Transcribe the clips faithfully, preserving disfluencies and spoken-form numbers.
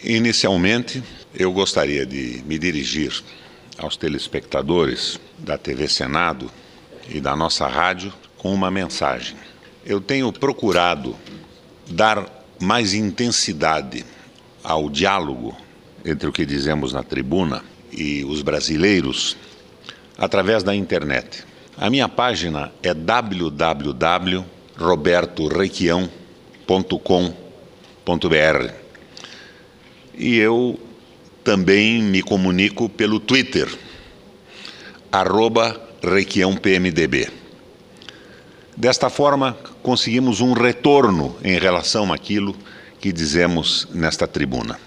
Inicialmente, eu gostaria de me dirigir aos telespectadores da T V Senado e da nossa rádio com uma mensagem. Eu tenho procurado dar mais intensidade ao diálogo entre o que dizemos na tribuna e os brasileiros através da internet. A minha página é w w w ponto roberto requião ponto com ponto b r e eu também me comunico pelo Twitter, arroba requião P M D B. Desta forma, conseguimos um retorno em relação àquilo que dizemos nesta tribuna.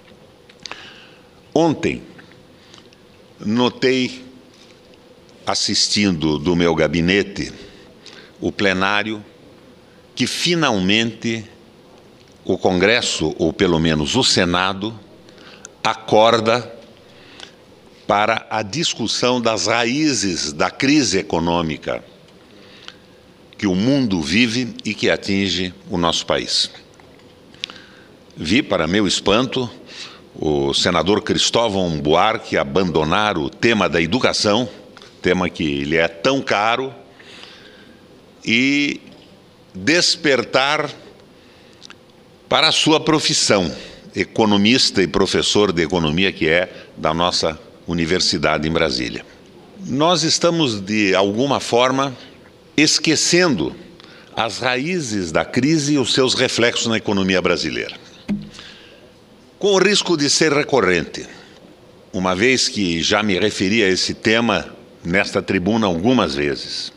Ontem, notei, assistindo do meu gabinete, o plenário, que finalmente o Congresso, ou pelo menos o Senado, acorda para a discussão das raízes da crise econômica que o mundo vive e que atinge o nosso país. Vi, para meu espanto, o senador Cristóvão Buarque abandonar o tema da educação, tema que lhe é tão caro, e despertar para a sua profissão, economista e professor de economia que é da nossa universidade em Brasília. Nós estamos, de alguma forma, esquecendo as raízes da crise e os seus reflexos na economia brasileira. Com o risco de ser recorrente, uma vez que já me referi a esse tema nesta tribuna algumas vezes,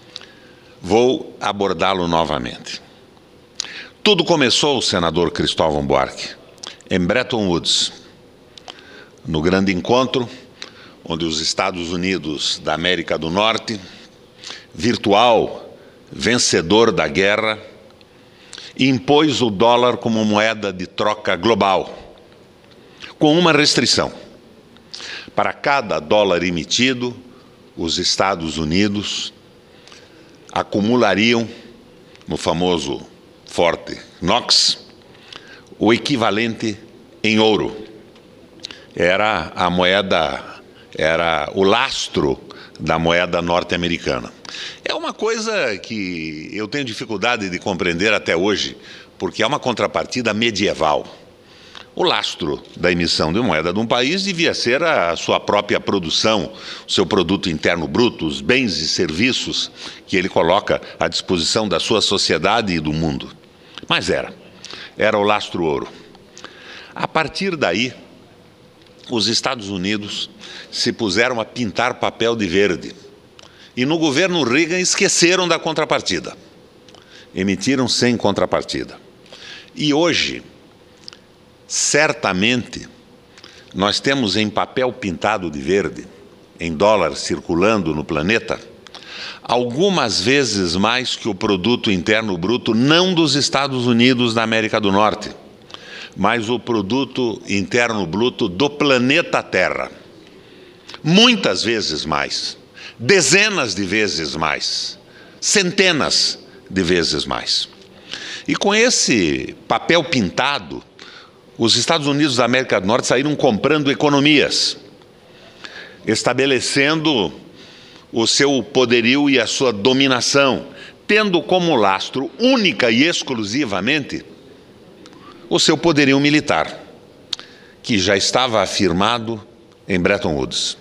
vou abordá-lo novamente. Tudo começou, senador Cristóvão Buarque, em Bretton Woods, no grande encontro onde os Estados Unidos da América do Norte, virtual vencedor da guerra, impôs o dólar como moeda de troca global, com uma restrição. Para cada dólar emitido, os Estados Unidos acumulariam, no famoso Fort Knox, o equivalente em ouro. Era a moeda, era o lastro da moeda norte-americana. É uma coisa que eu tenho dificuldade de compreender até hoje, porque é uma contrapartida medieval. O lastro da emissão de moeda de um país devia ser a sua própria produção, o seu produto interno bruto, os bens e serviços que ele coloca à disposição da sua sociedade e do mundo. Mas era, era o lastro ouro. A partir daí, os Estados Unidos se puseram a pintar papel de verde. E no governo Reagan esqueceram da contrapartida. Emitiram sem contrapartida. E hoje, certamente, nós temos em papel pintado de verde, em dólar circulando no planeta, algumas vezes mais que o produto interno bruto, não dos Estados Unidos da América do Norte, mas o produto interno bruto do planeta Terra. Muitas vezes mais, dezenas de vezes mais, centenas de vezes mais. E com esse papel pintado, os Estados Unidos da América do Norte saíram comprando economias, estabelecendo o seu poderio e a sua dominação, tendo como lastro, única e exclusivamente, o seu poderio militar, que já estava afirmado em Bretton Woods.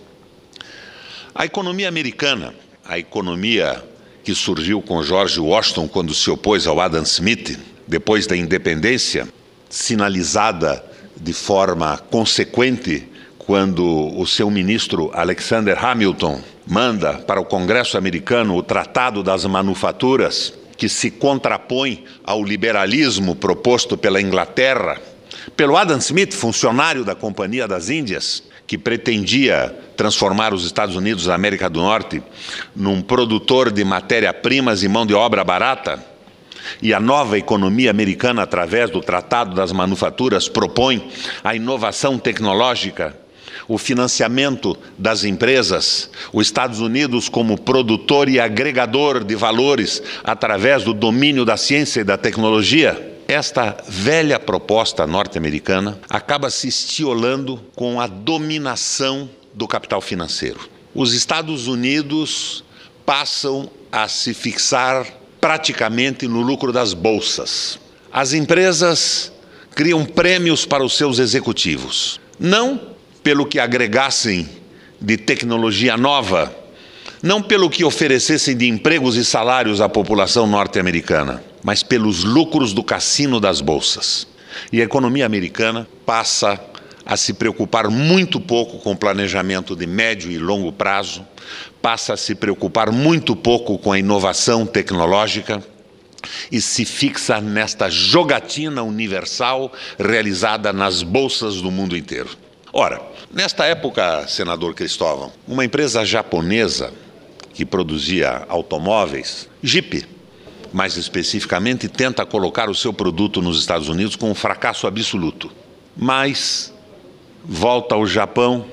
A economia americana, a economia que surgiu com George Washington quando se opôs ao Adam Smith, depois da independência, sinalizada de forma consequente quando o seu ministro Alexander Hamilton manda para o Congresso americano o Tratado das Manufaturas, que se contrapõe ao liberalismo proposto pela Inglaterra, pelo Adam Smith, funcionário da Companhia das Índias, que pretendia transformar os Estados Unidos da América do Norte num produtor de matéria-primas e mão de obra barata. E a nova economia americana, através do Tratado das Manufaturas, propõe a inovação tecnológica, o financiamento das empresas, os Estados Unidos como produtor e agregador de valores através do domínio da ciência e da tecnologia. esta velha proposta norte-americana acaba se estiolando com a dominação do capital financeiro. Os Estados Unidos passam a se fixar praticamente no lucro das bolsas. As empresas criam prêmios para os seus executivos, não pelo que agregassem de tecnologia nova, não pelo que oferecessem de empregos e salários à população norte-americana, mas pelos lucros do cassino das bolsas. E a economia americana passa a se preocupar muito pouco com o planejamento de médio e longo prazo, passa a se preocupar muito pouco com a inovação tecnológica e se fixa nesta jogatina universal realizada nas bolsas do mundo inteiro. Ora, nesta época, senador Cristóvão, uma empresa japonesa que produzia automóveis, Jeep, mais especificamente, tenta colocar o seu produto nos Estados Unidos com um fracasso absoluto. Mas volta ao Japão,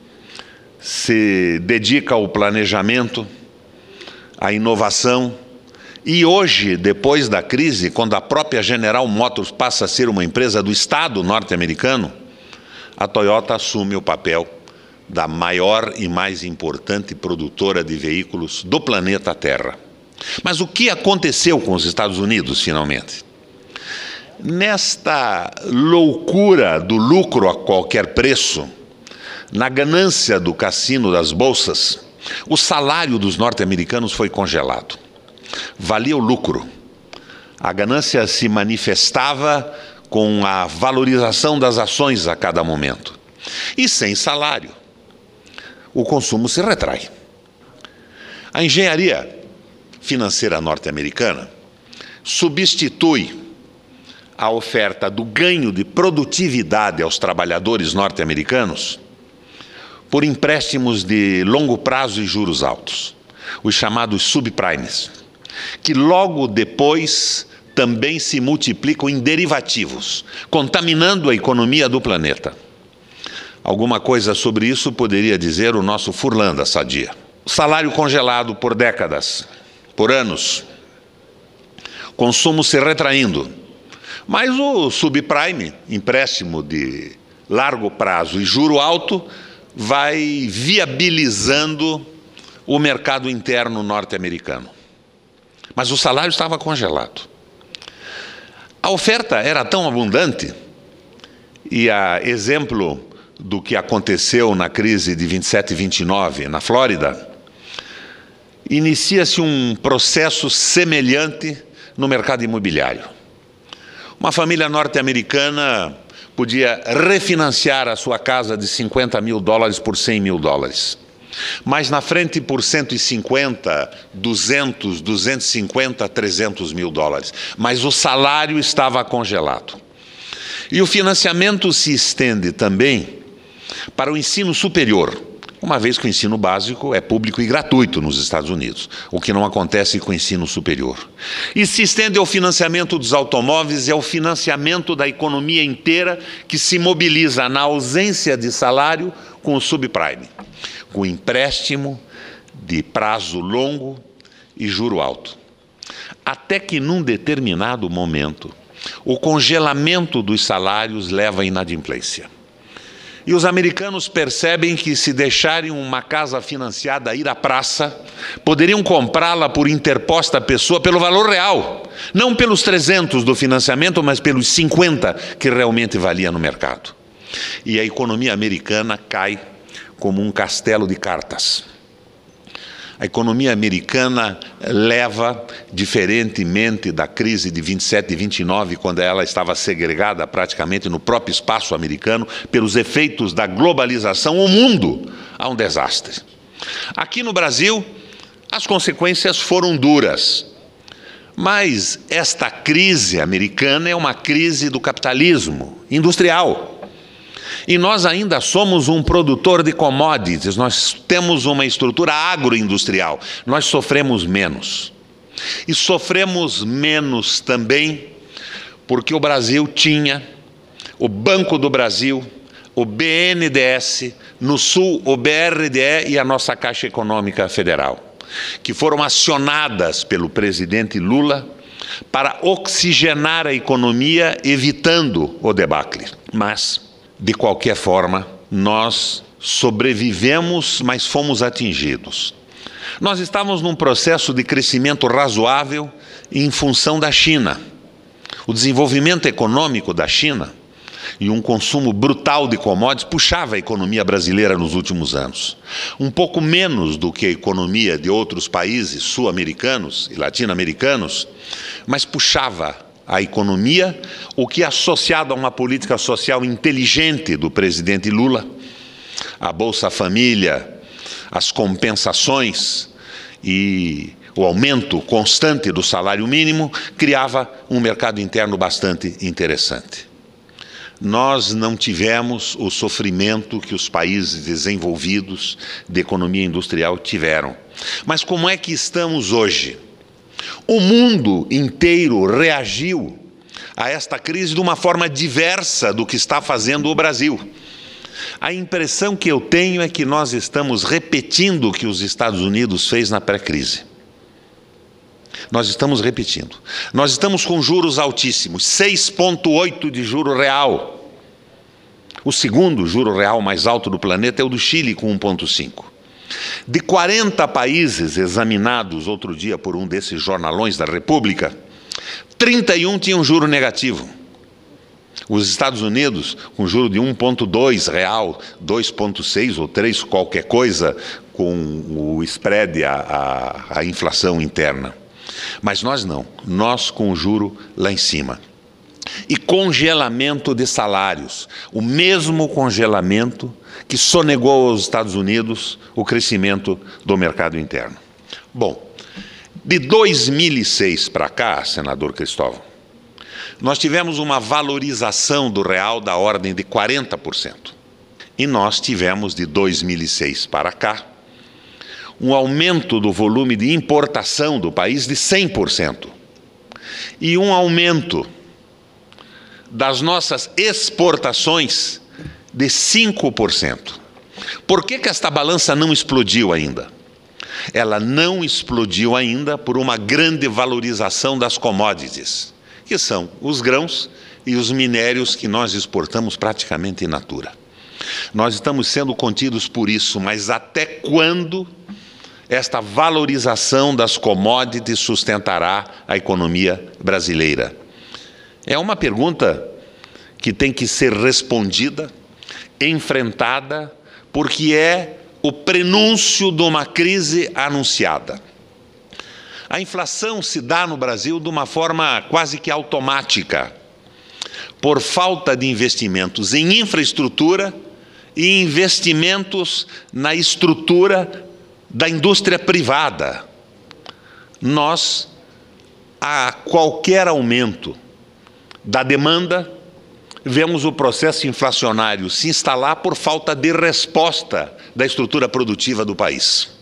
se dedica ao planejamento, à inovação, e hoje, depois da crise, quando a própria General Motors passa a ser uma empresa do Estado norte-americano, a Toyota assume o papel da maior e mais importante produtora de veículos do planeta Terra. Mas o que aconteceu com os Estados Unidos, finalmente? Nesta loucura do lucro a qualquer preço, na ganância do cassino das bolsas, o salário dos norte-americanos foi congelado. Valia o lucro. A ganância se manifestava com a valorização das ações a cada momento. E sem salário, o consumo se retrai. A engenharia financeira norte-americana substitui a oferta do ganho de produtividade aos trabalhadores norte-americanos por empréstimos de longo prazo e juros altos, os chamados subprimes, que logo depois também se multiplicam em derivativos, contaminando a economia do planeta. Alguma coisa sobre isso poderia dizer o nosso Furlan da Sadia. Salário congelado por décadas, por anos, consumo se retraindo, mas o subprime, empréstimo de largo prazo e juro alto, vai viabilizando o mercado interno norte-americano. Mas o salário estava congelado. A oferta era tão abundante, e a exemplo do que aconteceu na crise de vinte e sete e vinte e nove na Flórida, inicia-se um processo semelhante no mercado imobiliário. Uma família norte-americana podia refinanciar a sua casa de cinquenta mil dólares por cem mil dólares. Mas na frente por cento e cinquenta, duzentos, duzentos e cinquenta, trezentos mil dólares. Mas o salário estava congelado. E o financiamento se estende também para o ensino superior, uma vez que o ensino básico é público e gratuito nos Estados Unidos, o que não acontece com o ensino superior. E se estende ao financiamento dos automóveis e ao financiamento da economia inteira, que se mobiliza na ausência de salário com o subprime, com empréstimo de prazo longo e juro alto. Até que num determinado momento, o congelamento dos salários leva à inadimplência. E os americanos percebem que, se deixarem uma casa financiada ir à praça, poderiam comprá-la por interposta pessoa pelo valor real, não pelos trezentos do financiamento, mas pelos cinquenta que realmente valia no mercado. E a economia americana cai como um castelo de cartas. A economia americana leva, diferentemente da crise de vinte e sete e vinte e nove, quando ela estava segregada praticamente no próprio espaço americano, pelos efeitos da globalização, o mundo a um desastre. Aqui no Brasil, as consequências foram duras. Mas esta crise americana é uma crise do capitalismo industrial. E nós ainda somos um produtor de commodities, nós temos uma estrutura agroindustrial, nós sofremos menos. E sofremos menos também porque o Brasil tinha o Banco do Brasil, o B N D E S, no Sul o B R D E e a nossa Caixa Econômica Federal, que foram acionadas pelo presidente Lula para oxigenar a economia, evitando o debacle. Mas, de qualquer forma, nós sobrevivemos, mas fomos atingidos. Nós estávamos num processo de crescimento razoável em função da China. O desenvolvimento econômico da China e um consumo brutal de commodities puxava a economia brasileira nos últimos anos. Um pouco menos do que a economia de outros países sul-americanos e latino-americanos, mas puxava a economia, o que, associado a uma política social inteligente do presidente Lula, a Bolsa Família, as compensações e o aumento constante do salário mínimo, criava um mercado interno bastante interessante. Nós não tivemos o sofrimento que os países desenvolvidos de economia industrial tiveram. Mas como é que estamos hoje? O mundo inteiro reagiu a esta crise de uma forma diversa do que está fazendo o Brasil. A impressão que eu tenho é que nós estamos repetindo o que os Estados Unidos fez na pré-crise. Nós estamos repetindo. Nós estamos com juros altíssimos, seis vírgula oito de juro real. O segundo juro real mais alto do planeta é o do Chile, com um vírgula cinco. De quarenta países examinados outro dia por um desses jornalões da República, trinta e um tinham juro negativo. Os Estados Unidos, com juro de um vírgula dois real, dois vírgula seis ou três, qualquer coisa, com o spread, a, a, a inflação interna. Mas nós não, nós com o juro lá em cima. E congelamento de salários, o mesmo congelamento que sonegou aos Estados Unidos o crescimento do mercado interno. Bom, de dois mil e seis para cá, senador Cristóvão, nós tivemos uma valorização do real da ordem de quarenta por cento. E nós tivemos, de dois mil e seis para cá, um aumento do volume de importação do país de cem por cento. E um aumento das nossas exportações de cinco por cento. Por que que esta balança não explodiu ainda? Ela não explodiu ainda por uma grande valorização das commodities, que são os grãos e os minérios que nós exportamos praticamente in natura. Nós estamos sendo contidos por isso, mas até quando esta valorização das commodities sustentará a economia brasileira? É uma pergunta que tem que ser respondida, enfrentada, porque é o prenúncio de uma crise anunciada. A inflação se dá no Brasil de uma forma quase que automática, por falta de investimentos em infraestrutura e investimentos na estrutura da indústria privada. Nós, a qualquer aumento da demanda, vemos o processo inflacionário se instalar por falta de resposta da estrutura produtiva do país.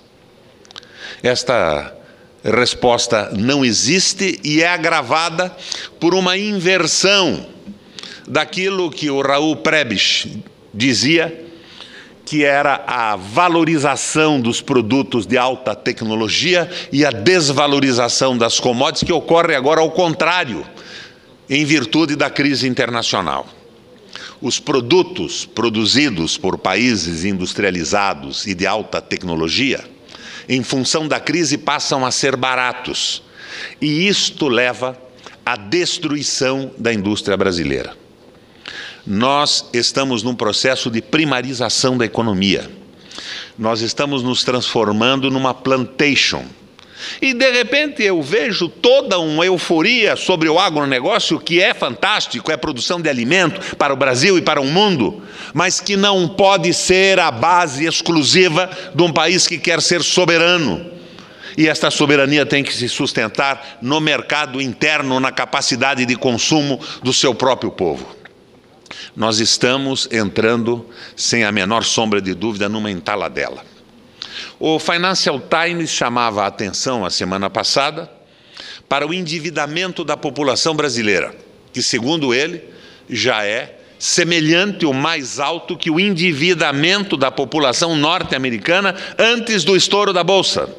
Esta resposta não existe e é agravada por uma inversão daquilo que o Raul Prebisch dizia que era a valorização dos produtos de alta tecnologia e a desvalorização das commodities, que ocorre agora ao contrário, em virtude da crise internacional. Os produtos produzidos por países industrializados e de alta tecnologia, em função da crise, passam a ser baratos. E isto leva à destruição da indústria brasileira. Nós estamos num processo de primarização da economia. Nós estamos nos transformando numa plantation. E, de repente, eu vejo toda uma euforia sobre o agronegócio, que é fantástico, é produção de alimento para o Brasil e para o mundo, mas que não pode ser a base exclusiva de um país que quer ser soberano. E esta soberania tem que se sustentar no mercado interno, na capacidade de consumo do seu próprio povo. Nós estamos entrando, sem a menor sombra de dúvida, numa entaladela. O Financial Times chamava a atenção, a semana passada, para o endividamento da população brasileira, que, segundo ele, já é semelhante ou mais alto que o endividamento da população norte-americana antes do estouro da Bolsa.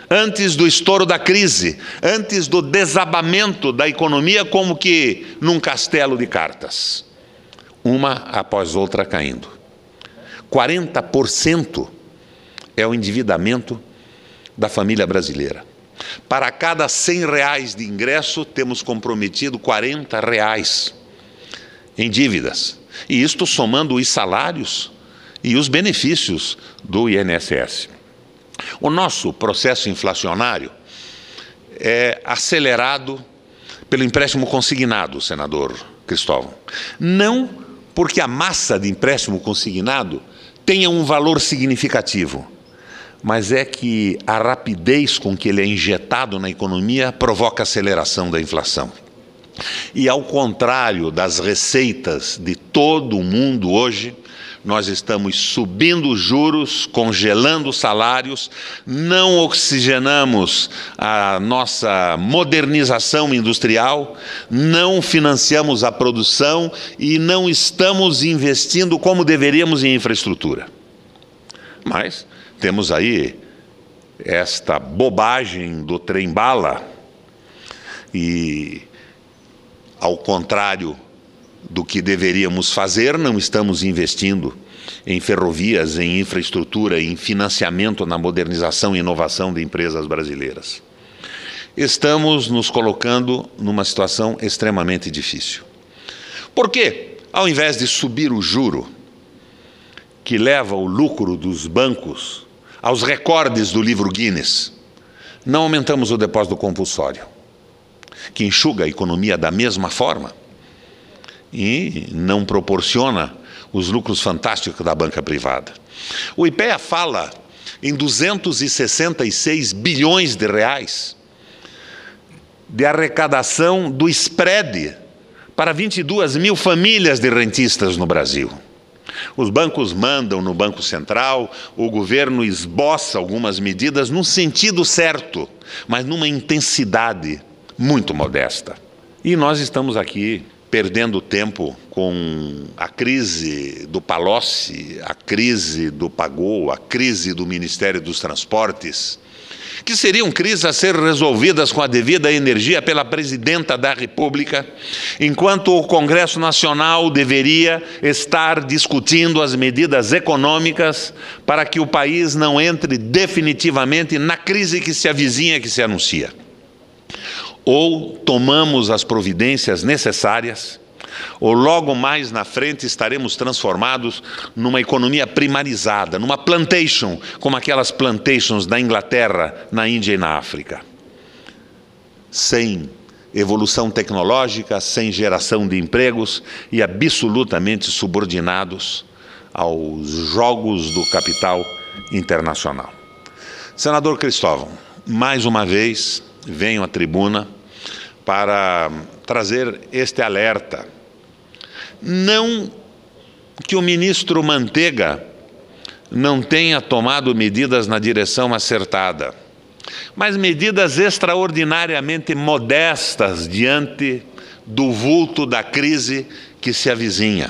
antes do estouro da crise, antes do desabamento da economia, como que num castelo de cartas, uma após outra caindo. quarenta por cento é o endividamento da família brasileira. Para cada cem reais de ingresso, temos comprometido quarenta reais em dívidas. E isto somando os salários e os benefícios do I N S S. O nosso processo inflacionário é acelerado pelo empréstimo consignado, senador Cristóvão. Não porque a massa de empréstimo consignado tenha um valor significativo, mas é que a rapidez com que ele é injetado na economia provoca aceleração da inflação. E ao contrário das receitas de todo o mundo hoje, nós estamos subindo os juros, congelando os salários, não oxigenamos a nossa modernização industrial, não financiamos a produção e não estamos investindo como deveríamos em infraestrutura. Mas temos aí esta bobagem do trem-bala e, ao contrário do que deveríamos fazer, não estamos investindo em ferrovias, em infraestrutura, em financiamento na modernização e inovação de empresas brasileiras. Estamos nos colocando numa situação extremamente difícil. Por quê? Ao invés de subir o juro, que leva o lucro dos bancos aos recordes do livro Guinness, não aumentamos o depósito compulsório, que enxuga a economia da mesma forma e não proporciona os lucros fantásticos da banca privada. O IPEA fala em duzentos e sessenta e seis bilhões de reais de arrecadação do spread para vinte e duas mil famílias de rentistas no Brasil. Os bancos mandam no Banco Central, o governo esboça algumas medidas no sentido certo, mas numa intensidade muito modesta. E nós estamos aqui perdendo tempo com a crise do Palocci, a crise do Pagou, a crise do Ministério dos Transportes, que seriam crises a ser resolvidas com a devida energia pela Presidenta da República, enquanto o Congresso Nacional deveria estar discutindo as medidas econômicas para que o país não entre definitivamente na crise que se avizinha, que se anuncia. Ou tomamos as providências necessárias, ou logo mais na frente estaremos transformados numa economia primarizada, numa plantation, como aquelas plantations da Inglaterra, na Índia e na África. Sem evolução tecnológica, sem geração de empregos e absolutamente subordinados aos jogos do capital internacional. Senador Cristóvão, mais uma vez venho à tribuna para trazer este alerta. Não que o ministro Manteiga não tenha tomado medidas na direção acertada, mas medidas extraordinariamente modestas diante do vulto da crise que se avizinha.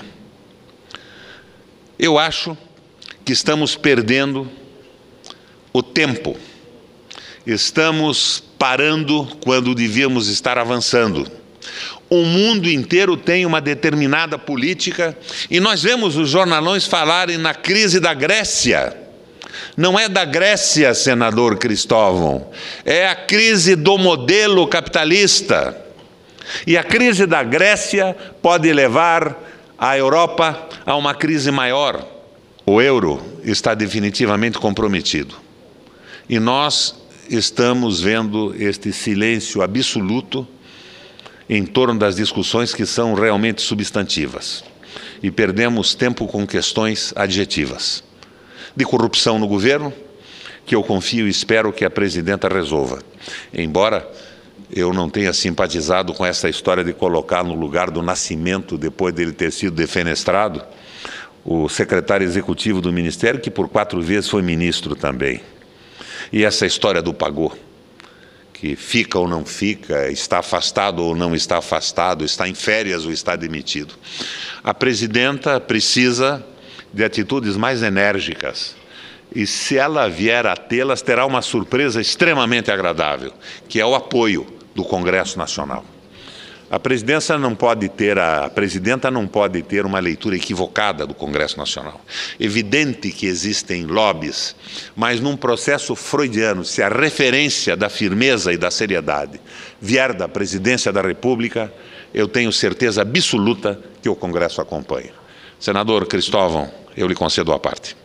Eu acho que estamos perdendo o tempo. Estamos parando quando devíamos estar avançando. O mundo inteiro tem uma determinada política e nós vemos os jornalões falarem na crise da Grécia. Não é da Grécia, senador Cristóvão, é a crise do modelo capitalista. E a crise da Grécia pode levar a Europa a uma crise maior. O euro está definitivamente comprometido. E nós estamos vendo este silêncio absoluto em torno das discussões que são realmente substantivas. E perdemos tempo com questões adjetivas. De corrupção no governo, que eu confio e espero que a presidenta resolva. Embora eu não tenha simpatizado com essa história de colocar no lugar do Nascimento, depois dele ter sido defenestrado, o secretário executivo do Ministério, que por quatro vezes foi ministro também. E essa história do Pagou, que fica ou não fica, está afastado ou não está afastado, está em férias ou está demitido. A presidenta precisa de atitudes mais enérgicas e se ela vier a tê-las, terá uma surpresa extremamente agradável, que é o apoio do Congresso Nacional. A presidência não pode ter, a presidenta não pode ter uma leitura equivocada do Congresso Nacional. Evidente que existem lobbies, mas num processo freudiano, se a referência da firmeza e da seriedade vier da presidência da República, eu tenho certeza absoluta que o Congresso acompanha. Senador Cristóvão, eu lhe concedo a parte.